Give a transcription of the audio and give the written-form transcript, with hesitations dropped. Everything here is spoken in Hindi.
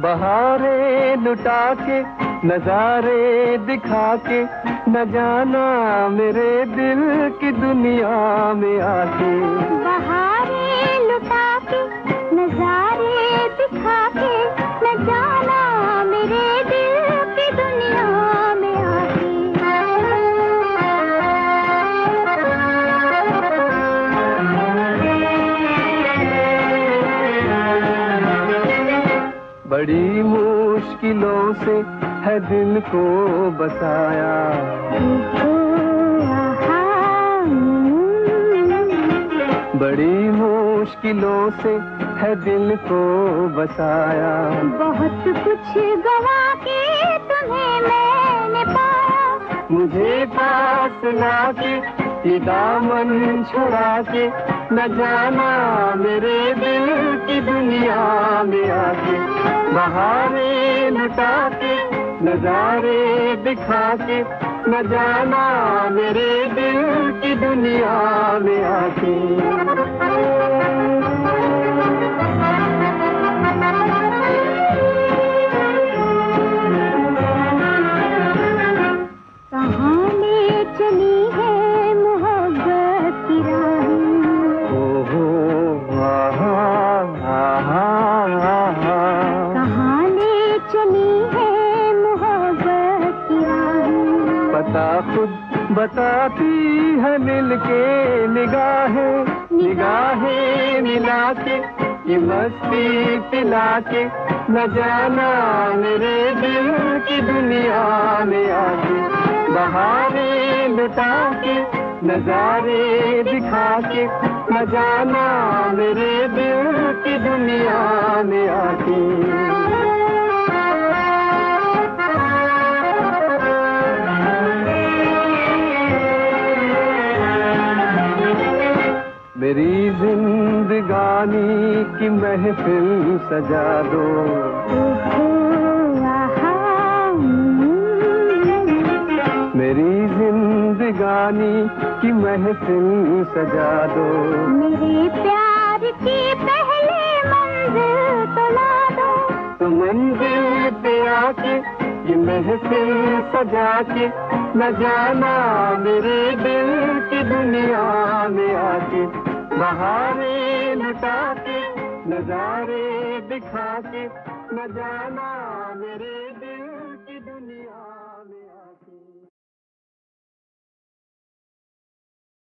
बहारें लुटा के नजारे दिखा के न जाना मेरे दिल की दुनिया में आके। बहारें लुटा के नजारे दिखा के न जाना मेरे दिल की दुनिया में आके। बड़ी मुश्किलों से है दिल को बसाया, बड़ी मुश्किलों से है दिल को बसाया। बहुत कुछ गवा के तुम्हें मैंने पाया, मुझे पास लाके ये दामन छुड़ा के न जाना मेरे दिल की दुनिया में आके। बहारें लुटा के नजारे दिखा के न जाना मेरे दिल की दुनिया में आके। कहाँ ले चली है मोहब्बत की राहें, कहाँ ले चली है मोहब्बत की राहें। पता खुद बताती है मिलके निगाहें, निगाहें मिला के ये मस्ती पिला के न जाना मेरे दिल की दुनिया में आके। बहारें लुटा के नजारे दिखा के न जाना मेरे दिल की दुनिया में आके। मेरी जिंदगानी की महफिल सजा दो, मेरी जिंदगानी की महफिल सजा दो। मेरे प्यार की पहले मंजिल तो ला दो, तो मंजिल पे आके ये महफिल सजा के न जाना मेरे दिल की दुनिया में आके। बहारें लुटा के नजारे दिखा के न जाना मेरे